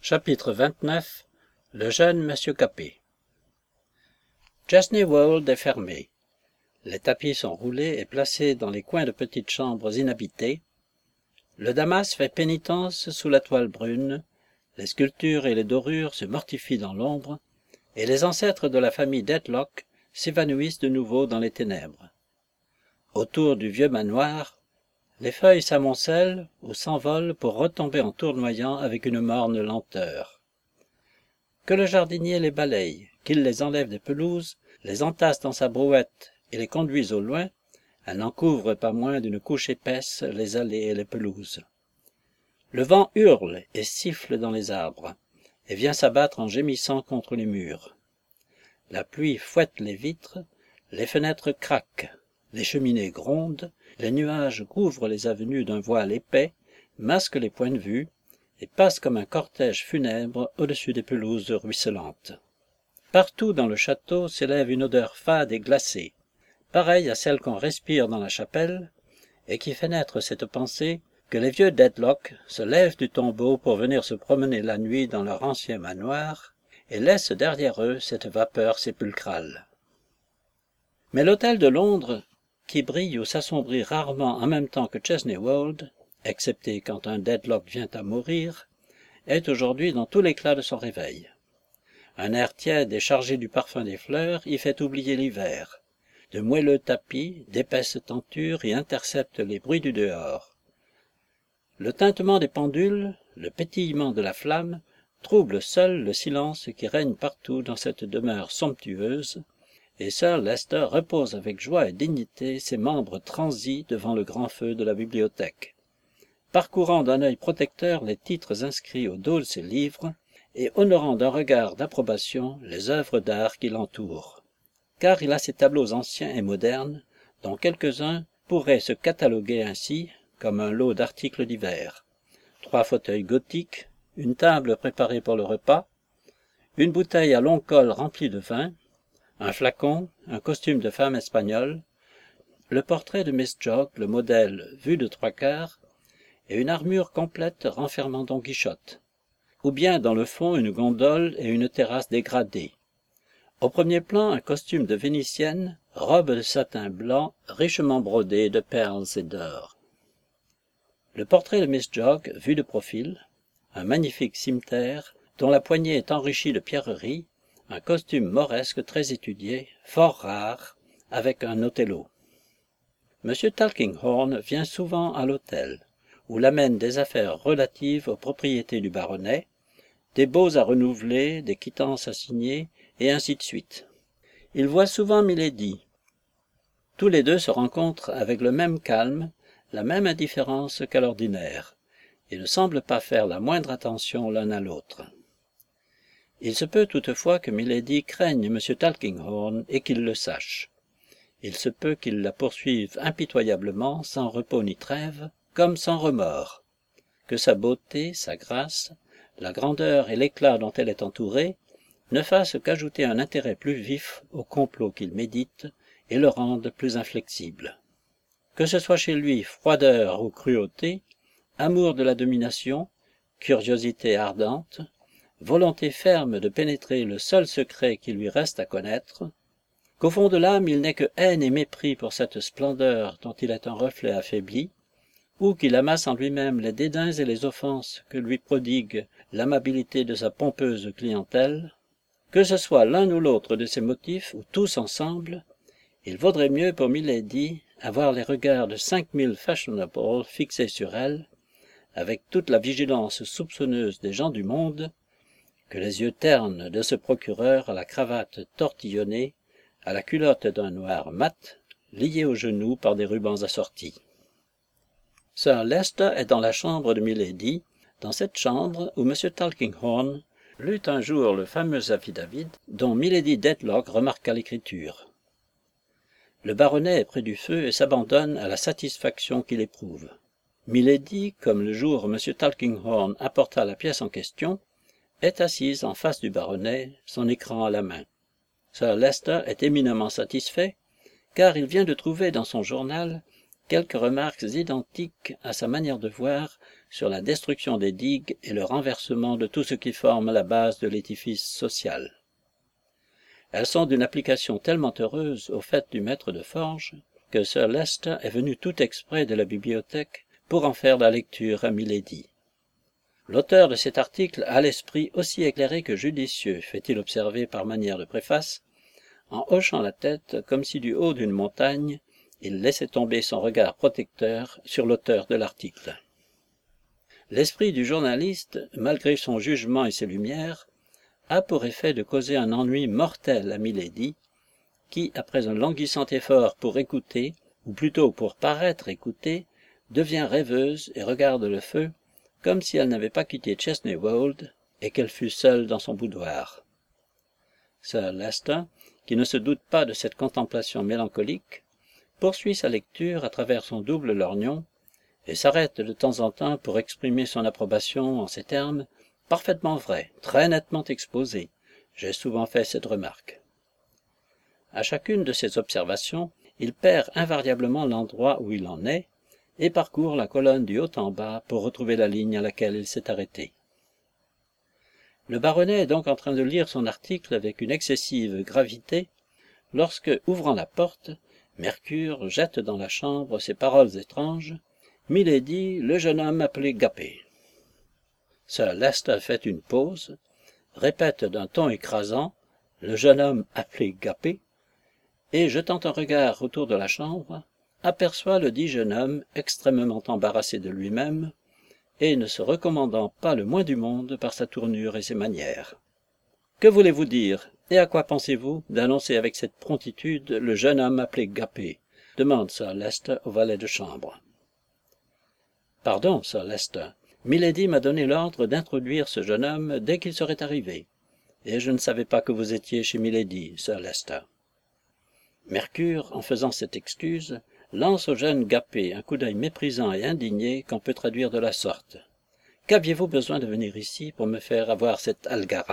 Chapitre 29. Le jeune Monsieur Capet. Chesney Wold est fermé. Les tapis sont roulés et placés dans les coins de petites chambres inhabitées. Le damas fait pénitence sous la toile brune, les sculptures et les dorures se mortifient dans l'ombre, et les ancêtres de la famille Dedlock s'évanouissent de nouveau dans les ténèbres. Autour du vieux manoir, les feuilles s'amoncellent ou s'envolent pour retomber en tournoyant avec une morne lenteur. Que le jardinier les balaye, qu'il les enlève des pelouses, les entasse dans sa brouette et les conduise au loin, elle n'en couvre pas moins d'une couche épaisse les allées et les pelouses. Le vent hurle et siffle dans les arbres, et vient s'abattre en gémissant contre les murs. La pluie fouette les vitres, les fenêtres craquent, les cheminées grondent, les nuages couvrent les avenues d'un voile épais, masquent les points de vue, et passent comme un cortège funèbre au-dessus des pelouses ruisselantes. Partout dans le château s'élève une odeur fade et glacée, pareille à celle qu'on respire dans la chapelle, et qui fait naître cette pensée que les vieux Dedlock se lèvent du tombeau pour venir se promener la nuit dans leur ancien manoir, et laissent derrière eux cette vapeur sépulcrale. Mais l'hôtel de Londres, qui brille ou s'assombrit rarement en même temps que Chesney Wold, excepté quand un Dedlock vient à mourir, est aujourd'hui dans tout l'éclat de son réveil. Un air tiède et chargé du parfum des fleurs y fait oublier l'hiver. De moelleux tapis, d'épaisses tentures y interceptent les bruits du dehors. Le tintement des pendules, le pétillement de la flamme, troublent seuls le silence qui règne partout dans cette demeure somptueuse, et Sir Leicester repose avec joie et dignité ses membres transis devant le grand feu de la bibliothèque, parcourant d'un œil protecteur les titres inscrits au dos de ses livres, et honorant d'un regard d'approbation les œuvres d'art qui l'entourent. Car il a ces tableaux anciens et modernes, dont quelques-uns pourraient se cataloguer ainsi, comme un lot d'articles divers. 3 fauteuils gothiques, une table préparée pour le repas, une bouteille à long col remplie de vin, un flacon, un costume de femme espagnole, le portrait de Miss Jogg, le modèle vu de 3/4, et une armure complète renfermant Don Quichotte, ou bien dans le fond une gondole et une terrasse dégradée. Au premier plan, un costume de Vénitienne, robe de satin blanc, richement brodée de perles et d'or. Le portrait de Miss Jogg, vu de profil, un magnifique cimeterre, dont la poignée est enrichie de pierreries, un costume mauresque très étudié, fort rare, avec un Othello. M. Tulkinghorn vient souvent à l'hôtel, où l'amènent des affaires relatives aux propriétés du baronnet, des baux à renouveler, des quittances à signer, et ainsi de suite. Il voit souvent Milady. Tous les deux se rencontrent avec le même calme, la même indifférence qu'à l'ordinaire, et ne semblent pas faire la moindre attention l'un à l'autre. Il se peut toutefois que Milady craigne M. Tulkinghorn et qu'il le sache. Il se peut qu'il la poursuive impitoyablement, sans repos ni trêve, comme sans remords, que sa beauté, sa grâce, la grandeur et l'éclat dont elle est entourée ne fassent qu'ajouter un intérêt plus vif au complot qu'il médite et le rendent plus inflexible. Que ce soit chez lui froideur ou cruauté, amour de la domination, curiosité ardente, volonté ferme de pénétrer le seul secret qui lui reste à connaître, qu'au fond de l'âme il n'est que haine et mépris pour cette splendeur dont il est un reflet affaibli, ou qu'il amasse en lui-même les dédains et les offenses que lui prodigue l'amabilité de sa pompeuse clientèle, que ce soit l'un ou l'autre de ces motifs, ou tous ensemble, il vaudrait mieux pour Milady avoir les regards de 5000 fashionables fixés sur elle, avec toute la vigilance soupçonneuse des gens du monde, que les yeux ternes de ce procureur à la cravate tortillonnée, à la culotte d'un noir mat, liée aux genoux par des rubans assortis. Sir Leicester est dans la chambre de Milady, dans cette chambre où M. Tulkinghorn lut un jour le fameux affidavit dont Milady Dedlock remarqua l'écriture. Le baronnet est près du feu et s'abandonne à la satisfaction qu'il éprouve. Milady, comme le jour où M. Tulkinghorn apporta la pièce en question, est assise en face du baronnet, son écran à la main. Sir Leicester est éminemment satisfait, car il vient de trouver dans son journal quelques remarques identiques à sa manière de voir sur la destruction des digues et le renversement de tout ce qui forme la base de l'édifice social. Elles sont d'une application tellement heureuse au fait du maître de forge que Sir Leicester est venu tout exprès de la bibliothèque pour en faire la lecture à Milady. L'auteur de cet article a l'esprit aussi éclairé que judicieux, fait-il observer par manière de préface, en hochant la tête comme si du haut d'une montagne, il laissait tomber son regard protecteur sur l'auteur de l'article. L'esprit du journaliste, malgré son jugement et ses lumières, a pour effet de causer un ennui mortel à Milady, qui, après un languissant effort pour écouter, ou plutôt pour paraître écouter, devient rêveuse et regarde le feu, comme si elle n'avait pas quitté Chesney Wold et qu'elle fût seule dans son boudoir. Sir Leicester, qui ne se doute pas de cette contemplation mélancolique, poursuit sa lecture à travers son double lorgnon et s'arrête de temps en temps pour exprimer son approbation en ces termes parfaitement vrais, très nettement exposés. J'ai souvent fait cette remarque. À chacune de ces observations, il perd invariablement l'endroit où il en est et parcourt la colonne du haut en bas pour retrouver la ligne à laquelle il s'est arrêté. Le baronnet est donc en train de lire son article avec une excessive gravité, lorsque, ouvrant la porte, Mercure jette dans la chambre ces paroles étranges. « Milady, le jeune homme appelé Gappé ». Sir Leicester fait une pause, répète d'un ton écrasant « le jeune homme appelé Gappé » et, jetant un regard autour de la chambre, aperçoit le dit jeune homme extrêmement embarrassé de lui-même et ne se recommandant pas le moins du monde par sa tournure et ses manières. « Que voulez-vous dire, et à quoi pensez-vous d'annoncer avec cette promptitude le jeune homme appelé Gappé » demande Sir Leicester au valet de chambre. « Pardon, Sir Leicester, Milady m'a donné l'ordre d'introduire ce jeune homme dès qu'il serait arrivé, et je ne savais pas que vous étiez chez Milady, Sir Leicester. » Mercure, en faisant cette excuse, lance au jeune Gappé un coup d'œil méprisant et indigné qu'on peut traduire de la sorte. « Qu'aviez-vous besoin de venir ici pour me faire avoir cette algarade ?»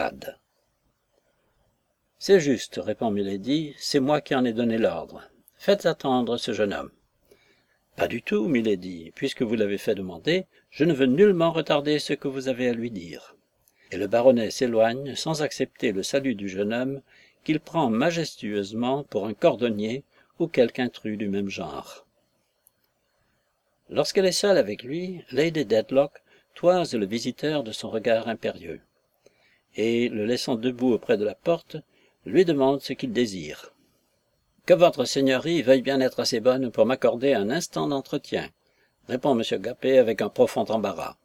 « C'est juste, répond Milady, c'est moi qui en ai donné l'ordre. Faites attendre ce jeune homme. »« Pas du tout, Milady, puisque vous l'avez fait demander, je ne veux nullement retarder ce que vous avez à lui dire. » Et le baronnet s'éloigne sans accepter le salut du jeune homme qu'il prend majestueusement pour un cordonnier ou quelque intrus du même genre. Lorsqu'elle est seule avec lui, Lady Dedlock toise le visiteur de son regard impérieux, et, le laissant debout auprès de la porte, lui demande ce qu'il désire. « Que votre seigneurie veuille bien être assez bonne pour m'accorder un instant d'entretien, » répond M. Gappé avec un profond embarras.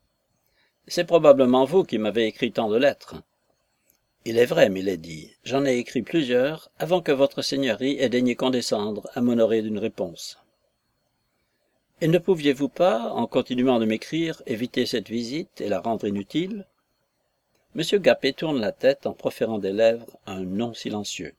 « C'est probablement vous qui m'avez écrit tant de lettres. »« Il est vrai, milady, j'en ai écrit plusieurs avant que votre seigneurie ait daigné condescendre à m'honorer d'une réponse. »« Et ne pouviez-vous pas, en continuant de m'écrire, éviter cette visite et la rendre inutile ?» M. Gappé tourne la tête en proférant des lèvres un non silencieux.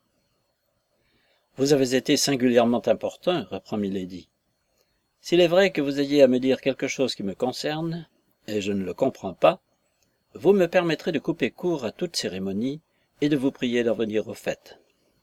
« Vous avez été singulièrement importun, reprend Milady. S'il est vrai que vous ayez à me dire quelque chose qui me concerne, et je ne le comprends pas, vous me permettrez de couper court à toute cérémonie et de vous prier d'en venir au fait. »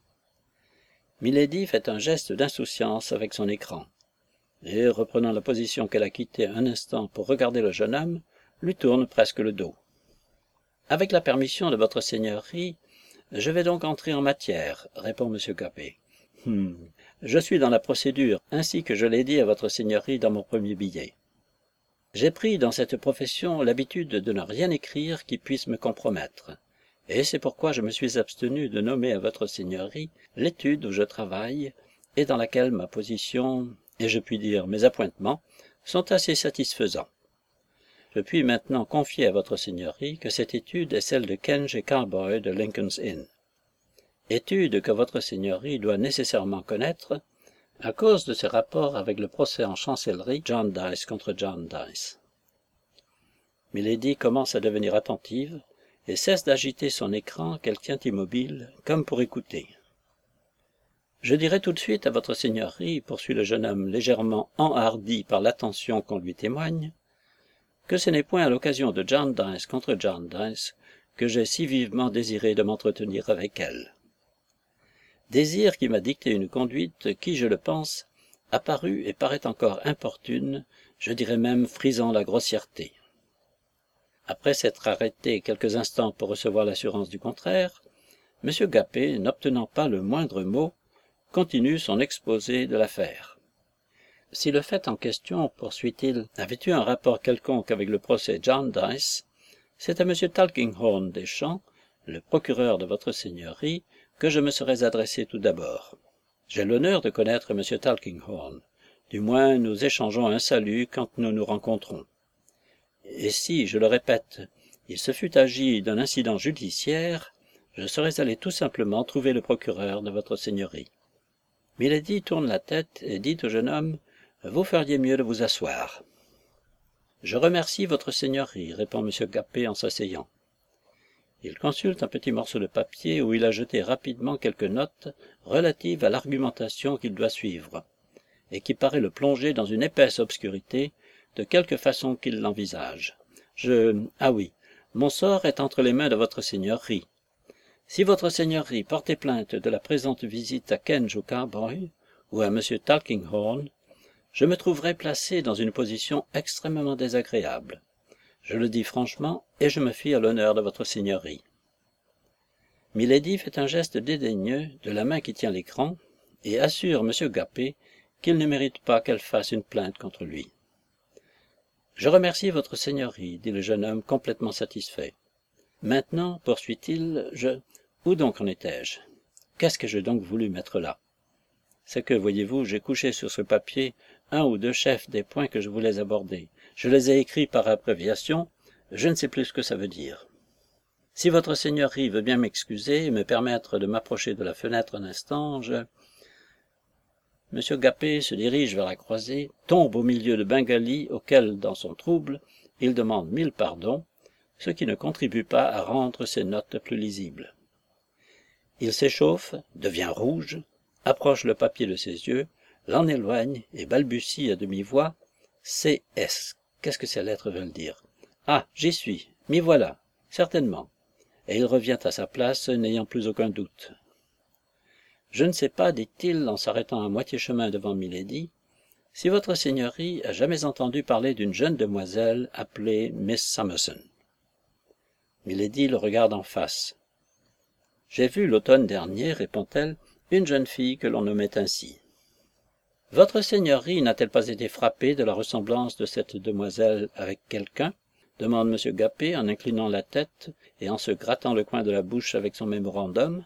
Milady fait un geste d'insouciance avec son écran, et, reprenant la position qu'elle a quittée un instant pour regarder le jeune homme, lui tourne presque le dos. « Avec la permission de votre seigneurie, je vais donc entrer en matière, répond M. Gappé. Je suis dans la procédure, ainsi que je l'ai dit à votre seigneurie dans mon premier billet. J'ai pris dans cette profession l'habitude de ne rien écrire qui puisse me compromettre, et c'est pourquoi je me suis abstenu de nommer à votre seigneurie l'étude où je travaille et dans laquelle ma position, et je puis dire mes appointements, sont assez satisfaisants. Je puis maintenant confier à votre seigneurie que cette étude est celle de Kenge et Carboy de Lincoln's Inn. Étude que votre seigneurie doit nécessairement connaître à cause de ses rapports avec le procès en chancellerie Jarndyce contre Jarndyce. Milady commence à devenir attentive et cesse d'agiter son écran qu'elle tient immobile, comme pour écouter. « Je dirai tout de suite à votre seigneurie, poursuit le jeune homme légèrement enhardi par l'attention qu'on lui témoigne, que ce n'est point à l'occasion de Jarndyce contre Jarndyce que j'ai si vivement désiré de m'entretenir avec elle. Désir qui m'a dicté une conduite qui, je le pense, apparut et paraît encore importune, je dirais même frisant la grossièreté. Après s'être arrêté quelques instants pour recevoir l'assurance du contraire, M. Gappé, n'obtenant pas le moindre mot, continue son exposé de l'affaire. Si le fait en question, poursuit-il, avait eu un rapport quelconque avec le procès Jarndyce, c'est à M. Tulkinghorn des Champs, le procureur de votre seigneurie, que je me serais adressé tout d'abord. J'ai l'honneur de connaître M. Tulkinghorn. Du moins, nous échangeons un salut quand nous nous rencontrons. Et si, je le répète, il se fût agi d'un incident judiciaire, je serais allé tout simplement trouver le procureur de votre seigneurie. Milady tourne la tête et dit au jeune homme, « Vous feriez mieux de vous asseoir. » « Je remercie votre seigneurie, » répond M. Gappé en s'asseyant. Il consulte un petit morceau de papier où il a jeté rapidement quelques notes relatives à l'argumentation qu'il doit suivre, et qui paraît le plonger dans une épaisse obscurité, de quelque façon qu'il l'envisage. Ah oui, mon sort est entre les mains de votre seigneurie. Si votre seigneurie portait plainte de la présente visite à Kenge ou Carboy, ou à M. Tulkinghorn, je me trouverais placé dans une position extrêmement désagréable. Je le dis franchement, et je me fie à l'honneur de votre seigneurie. Milady fait un geste dédaigneux de la main qui tient l'écran, et assure M. Gappé qu'il ne mérite pas qu'elle fasse une plainte contre lui. « Je remercie votre seigneurie, » dit le jeune homme complètement satisfait. « Maintenant, poursuit-il, Où donc en étais-je? Qu'est-ce que j'ai donc voulu mettre là? C'est que, voyez-vous, j'ai couché sur ce papier un ou deux chefs des points que je voulais aborder. Je les ai écrits par abréviation, je ne sais plus ce que ça veut dire. Si votre seigneurie veut bien m'excuser et me permettre de m'approcher de la fenêtre un instant, M. Gappé se dirige vers la croisée, tombe au milieu de Bengali auquel, dans son trouble, il demande 1000 pardons, ce qui ne contribue pas à rendre ses notes plus lisibles. Il s'échauffe, devient rouge, approche le papier de ses yeux, l'en éloigne et balbutie à demi-voix « CS ». Qu'est-ce que ces lettres veulent dire? Ah, j'y suis, m'y voilà, certainement. Et il revient à sa place, n'ayant plus aucun doute. Je ne sais pas, dit-il en s'arrêtant à moitié chemin devant Milady, si votre seigneurie a jamais entendu parler d'une jeune demoiselle appelée Miss Summerson. Milady le regarde en face. J'ai vu l'automne dernier, répond-elle, une jeune fille que l'on nommait ainsi. Votre seigneurie n'a-t-elle pas été frappée de la ressemblance de cette demoiselle avec quelqu'un? Demande M. Gappé en inclinant la tête et en se grattant le coin de la bouche avec son mémorandum.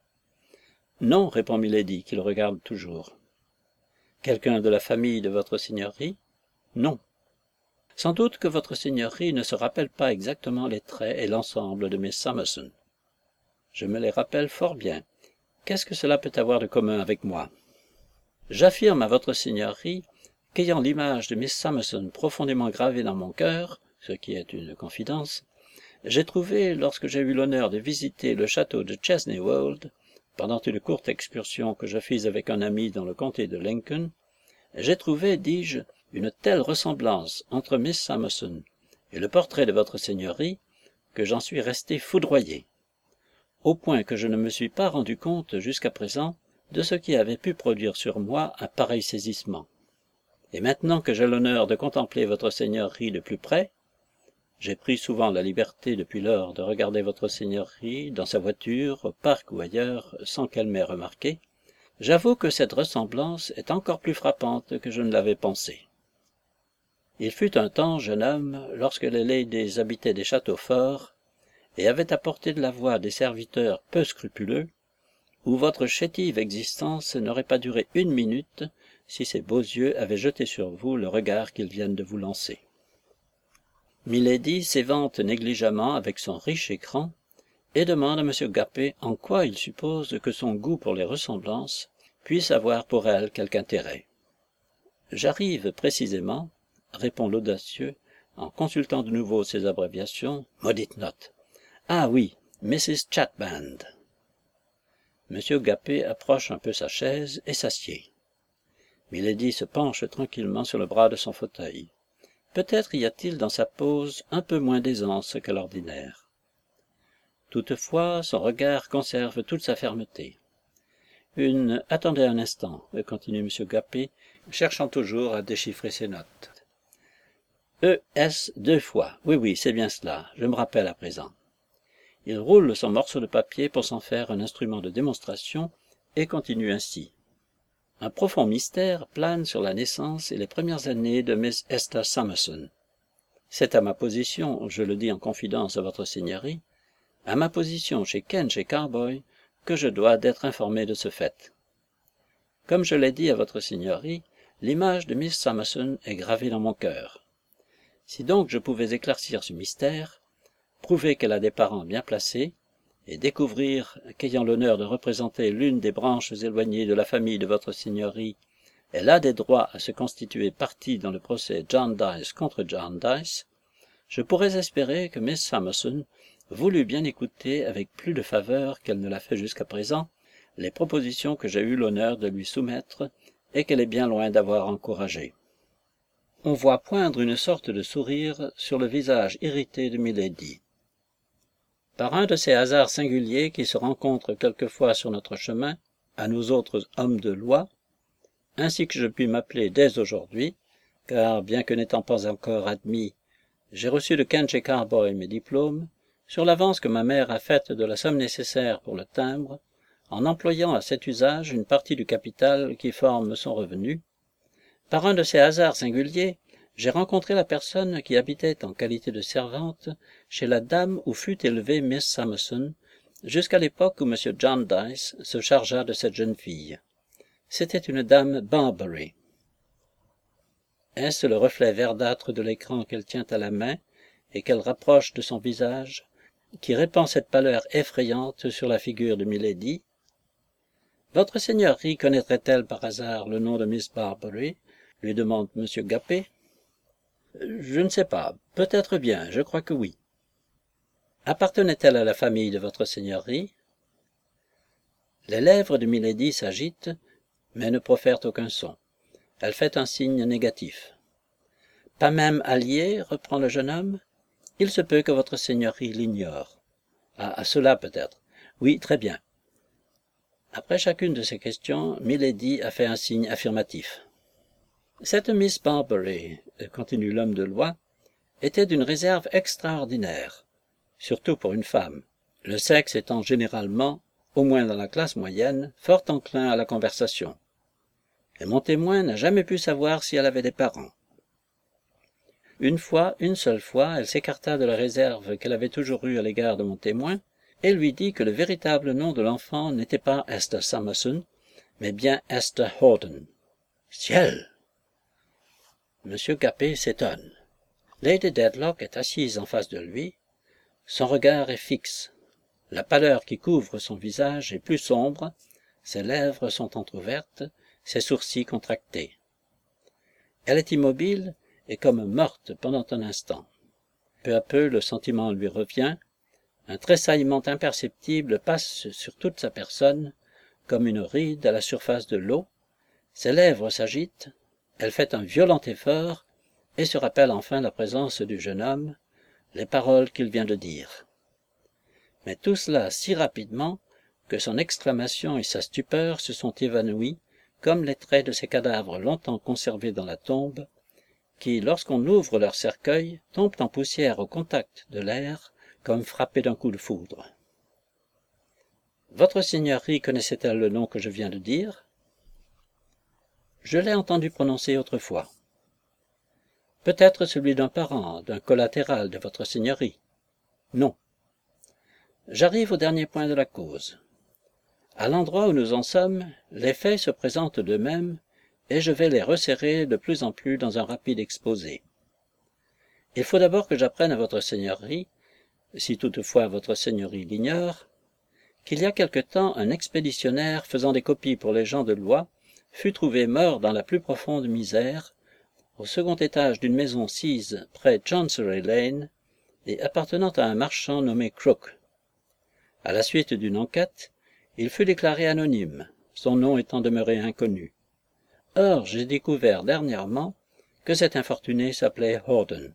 Non, répond Milady, qui le regarde toujours. Quelqu'un de la famille de votre seigneurie? Non. Sans doute que votre seigneurie ne se rappelle pas exactement les traits et l'ensemble de Miss Summerson. Je me les rappelle fort bien. Qu'est-ce que cela peut avoir de commun avec moi? J'affirme à votre seigneurie qu'ayant l'image de Miss Summerson profondément gravée dans mon cœur, ce qui est une confidence, j'ai trouvé, lorsque j'ai eu l'honneur de visiter le château de Chesney Wold, pendant une courte excursion que je fis avec un ami dans le comté de Lincoln, j'ai trouvé, dis-je, une telle ressemblance entre Miss Summerson et le portrait de votre seigneurie que j'en suis resté foudroyé, au point que je ne me suis pas rendu compte jusqu'à présent de ce qui avait pu produire sur moi un pareil saisissement. Et maintenant que j'ai l'honneur de contempler votre seigneurie de plus près, j'ai pris souvent la liberté depuis lors de regarder votre seigneurie dans sa voiture, au parc ou ailleurs, sans qu'elle m'ait remarqué, j'avoue que cette ressemblance est encore plus frappante que je ne l'avais pensé. Il fut un temps, jeune homme, lorsque les ladies habitaient des châteaux forts et avaient à portée de la voix des serviteurs peu scrupuleux, où votre chétive existence n'aurait pas duré une minute si ces beaux yeux avaient jeté sur vous le regard qu'ils viennent de vous lancer. Milady s'évente négligemment avec son riche écran et demande à M. Gappé en quoi il suppose que son goût pour les ressemblances puisse avoir pour elle quelque intérêt. « J'arrive précisément, » répond l'audacieux, en consultant de nouveau ses abréviations, maudite note. « Ah oui, Mrs. Chatband. » M. Gappé approche un peu sa chaise et s'assied. Milady se penche tranquillement sur le bras de son fauteuil. Peut-être y a-t-il dans sa pose un peu moins d'aisance qu'à l'ordinaire. Toutefois, son regard conserve toute sa fermeté. Attendez un instant, continue M. Guppy, cherchant toujours à déchiffrer ses notes. E-S 2 fois. Oui, c'est bien cela. Je me rappelle à présent. Il roule son morceau de papier pour s'en faire un instrument de démonstration et continue ainsi. Un profond mystère plane sur la naissance et les premières années de Miss Esther Summerson. C'est à ma position, je le dis en confidence à votre seigneurie, à ma position chez Ken chez Carboy, que je dois d'être informé de ce fait. Comme je l'ai dit à votre seigneurie, l'image de Miss Summerson est gravée dans mon cœur. Si donc je pouvais éclaircir ce mystère, prouver qu'elle a des parents bien placés, et découvrir qu'ayant l'honneur de représenter l'une des branches éloignées de la famille de votre seigneurie, elle a des droits à se constituer partie dans le procès Jarndyce contre Jarndyce, je pourrais espérer que Miss Summerson voulut bien écouter avec plus de faveur qu'elle ne l'a fait jusqu'à présent les propositions que j'ai eu l'honneur de lui soumettre et qu'elle est bien loin d'avoir encouragées. On voit poindre une sorte de sourire sur le visage irrité de Milady. Par un de ces hasards singuliers qui se rencontrent quelquefois sur notre chemin, à nous autres hommes de loi, ainsi que je puis m'appeler dès aujourd'hui, car bien que n'étant pas encore admis, j'ai reçu de Ken chez Carboy mes diplômes, sur l'avance que ma mère a faite de la somme nécessaire pour le timbre, en employant à cet usage une partie du capital qui forme son revenu. Par un de ces hasards singuliers, j'ai rencontré la personne qui habitait en qualité de servante chez la dame où fut élevée Miss Summerson, jusqu'à l'époque où M. Jarndyce se chargea de cette jeune fille. C'était une dame Barbary. Est-ce le reflet verdâtre de l'écran qu'elle tient à la main et qu'elle rapproche de son visage, qui répand cette pâleur effrayante sur la figure de Milady? Votre seigneurie connaîtrait-elle par hasard le nom de Miss Barbary? Lui demande M. Guppy. Je ne sais pas. Peut-être bien. Je crois que oui. Appartenait-elle à la famille de votre seigneurie? Les lèvres de Milady s'agitent, mais ne profèrent aucun son. Elle fait un signe négatif. Pas même alliée, reprend le jeune homme. Il se peut que votre seigneurie l'ignore. À cela peut-être. Oui, très bien. Après chacune de ces questions, Milady a fait un signe affirmatif. Cette Miss Barbary, continue l'homme de loi, était d'une réserve extraordinaire, surtout pour une femme, le sexe étant généralement, au moins dans la classe moyenne, fort enclin à la conversation. Et mon témoin n'a jamais pu savoir si elle avait des parents. Une seule fois, elle s'écarta de la réserve qu'elle avait toujours eue à l'égard de mon témoin, et lui dit que le véritable nom de l'enfant n'était pas Esther Summerson, mais bien Esther Houghton. Ciel! M. Guppy s'étonne. Lady Dedlock est assise en face de lui. Son regard est fixe. La pâleur qui couvre son visage est plus sombre, ses lèvres sont entr'ouvertes, ses sourcils contractés. Elle est immobile et comme morte pendant un instant. Peu à peu, le sentiment lui revient. Un tressaillement imperceptible passe sur toute sa personne, comme une ride à la surface de l'eau. Ses lèvres s'agitent. Elle fait un violent effort et se rappelle enfin la présence du jeune homme, les paroles qu'il vient de dire. Mais tout cela si rapidement que son exclamation et sa stupeur se sont évanouis comme les traits de ces cadavres longtemps conservés dans la tombe, qui, lorsqu'on ouvre leur cercueil, tombent en poussière au contact de l'air comme frappés d'un coup de foudre. Votre seigneurie connaissait-elle le nom que je viens de dire? Je l'ai entendu prononcer autrefois. Peut-être celui d'un parent, d'un collatéral de votre seigneurie. Non. J'arrive au dernier point de la cause. À l'endroit où nous en sommes, les faits se présentent d'eux-mêmes, et je vais les resserrer de plus en plus dans un rapide exposé. Il faut d'abord que j'apprenne à votre seigneurie, si toutefois votre seigneurie l'ignore, qu'il y a quelque temps un expéditionnaire faisant des copies pour les gens de loi fut trouvé mort dans la plus profonde misère, au second étage d'une maison sise près Chancery Lane et appartenant à un marchand nommé Crook. À la suite d'une enquête, il fut déclaré anonyme, son nom étant demeuré inconnu. Or, j'ai découvert dernièrement que cet infortuné s'appelait Houghton.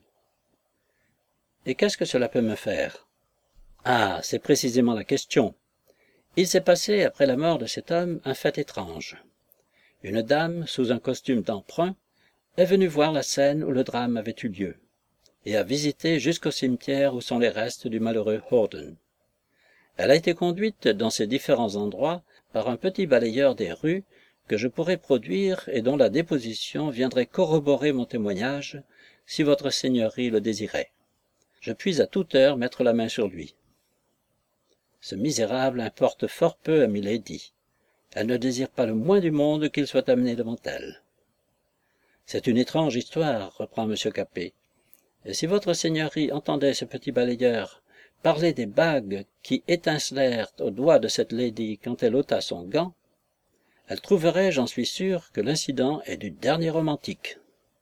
Et qu'est-ce que cela peut me faire? Ah, c'est précisément la question. Il s'est passé, après la mort de cet homme, un fait étrange. Une dame, sous un costume d'emprunt, est venue voir la scène où le drame avait eu lieu, et a visité jusqu'au cimetière où sont les restes du malheureux Horden. Elle a été conduite dans ces différents endroits par un petit balayeur des rues que je pourrais produire et dont la déposition viendrait corroborer mon témoignage si votre seigneurie le désirait. Je puis à toute heure mettre la main sur lui. Ce misérable importe fort peu à Milady. Elle ne désire pas le moins du monde qu'il soit amené devant elle. C'est une étrange histoire, reprend M. Capet. Et si votre seigneurie entendait ce petit balayeur parler des bagues qui étincelèrent au doigt de cette lady quand elle ôta son gant, elle trouverait, j'en suis sûr, que l'incident est du dernier romantique.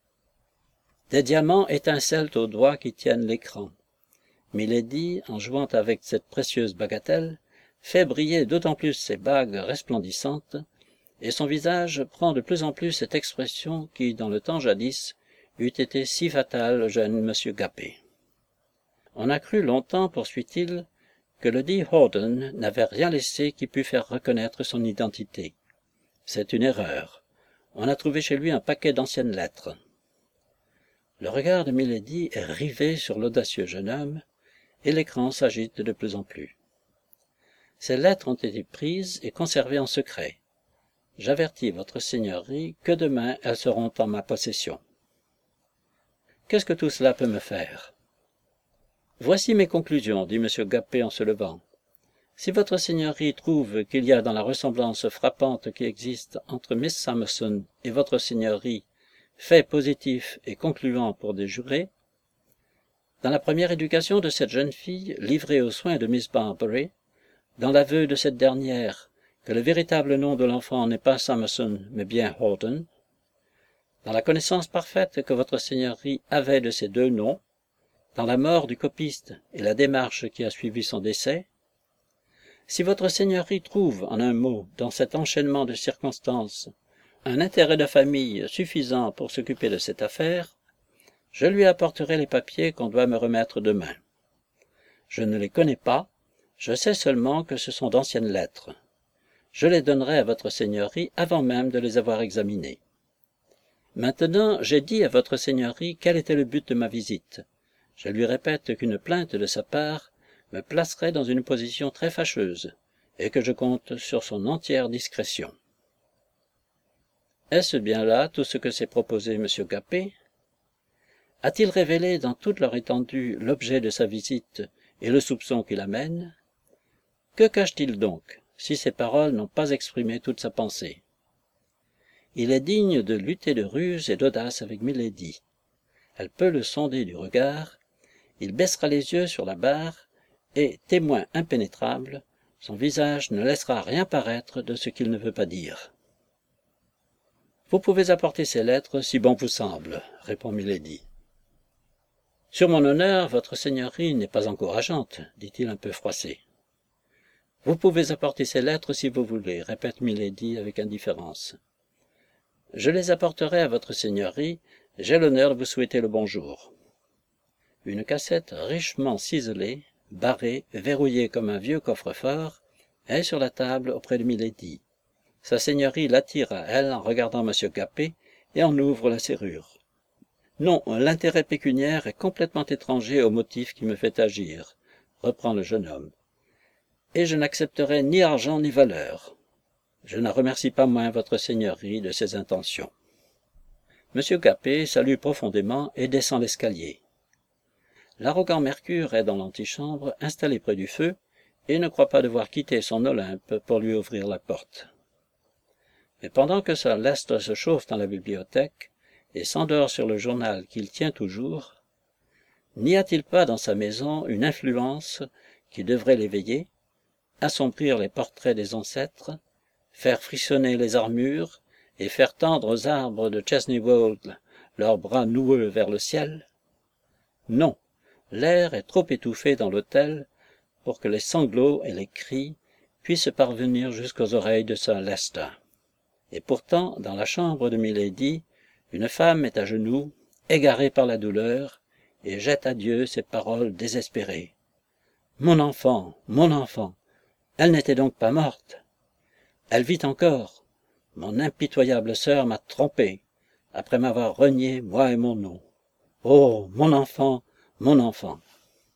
Des diamants étincellent aux doigts qui tiennent l'écran. Milady, en jouant avec cette précieuse bagatelle, fait briller d'autant plus ses bagues resplendissantes, et son visage prend de plus en plus cette expression qui, dans le temps jadis, eût été si fatale au jeune M. Capet. On a cru longtemps, poursuit-il, que le dit Horden n'avait rien laissé qui pût faire reconnaître son identité. C'est une erreur. On a trouvé chez lui un paquet d'anciennes lettres. Le regard de Milady est rivé sur l'audacieux jeune homme, et l'écran s'agite de plus en plus. Ces lettres ont été prises et conservées en secret. J'avertis votre seigneurie que demain elles seront en ma possession. Qu'est-ce que tout cela peut me faire? Voici mes conclusions, dit M. Capet en se levant. Si votre seigneurie trouve qu'il y a dans la ressemblance frappante qui existe entre Miss Summerson et votre seigneurie faits positifs et concluants pour des jurés, dans la première éducation de cette jeune fille livrée aux soins de Miss Barbary, dans l'aveu de cette dernière que le véritable nom de l'enfant n'est pas Summerson mais bien Horden, dans la connaissance parfaite que votre seigneurie avait de ces deux noms, dans la mort du copiste et la démarche qui a suivi son décès, si votre seigneurie trouve, en un mot, dans cet enchaînement de circonstances, un intérêt de famille suffisant pour s'occuper de cette affaire, je lui apporterai les papiers qu'on doit me remettre demain. Je ne les connais pas, je sais seulement que ce sont d'anciennes lettres. Je les donnerai à votre seigneurie avant même de les avoir examinées. Maintenant, j'ai dit à votre seigneurie quel était le but de ma visite. Je lui répète qu'une plainte de sa part me placerait dans une position très fâcheuse, et que je compte sur son entière discrétion. Est-ce bien là tout ce que s'est proposé M. Capet? A-t-il révélé dans toute leur étendue l'objet de sa visite et le soupçon qui l'amène? Que cache-t-il donc, si ces paroles n'ont pas exprimé toute sa pensée? Il est digne de lutter de ruse et d'audace avec Milady. Elle peut le sonder du regard, il baissera les yeux sur la barre, et, témoin impénétrable, son visage ne laissera rien paraître de ce qu'il ne veut pas dire. « Vous pouvez apporter ces lettres si bon vous semble, » répond Milady. « Sur mon honneur, votre seigneurie n'est pas encourageante, » dit-il un peu froissé. « Vous pouvez apporter ces lettres si vous voulez, » répète Milady avec indifférence. « Je les apporterai à votre seigneurie, j'ai l'honneur de vous souhaiter le bonjour. » Une cassette richement ciselée, barrée, verrouillée comme un vieux coffre-fort, est sur la table auprès de Milady. Sa seigneurie l'attire à elle en regardant M. Capet et en ouvre la serrure. « Non, l'intérêt pécuniaire est complètement étranger au motif qui me fait agir, » reprend le jeune homme. « Et je n'accepterai ni argent ni valeur. Je ne remercie pas moins votre seigneurie de ses intentions. » M. Capet salue profondément et descend l'escalier. L'arrogant Mercure est dans l'antichambre, installé près du feu, et ne croit pas devoir quitter son Olympe pour lui ouvrir la porte. Mais pendant que Sir Leicester se chauffe dans la bibliothèque et s'endort sur le journal qu'il tient toujours, n'y a-t-il pas dans sa maison une influence qui devrait l'éveiller, assombrir les portraits des ancêtres, faire frissonner les armures et faire tendre aux arbres de Chesney Wold leurs bras noueux vers le ciel? Non, l'air est trop étouffé dans l'hôtel pour que les sanglots et les cris puissent parvenir jusqu'aux oreilles de Sir Leicester. Et pourtant, dans la chambre de Milady, une femme est à genoux, égarée par la douleur, et jette à Dieu ces paroles désespérées. « Mon enfant, Elle n'était donc pas morte. Elle vit encore. Mon impitoyable sœur m'a trompé, après m'avoir renié, moi et mon nom. Oh, mon enfant, mon enfant!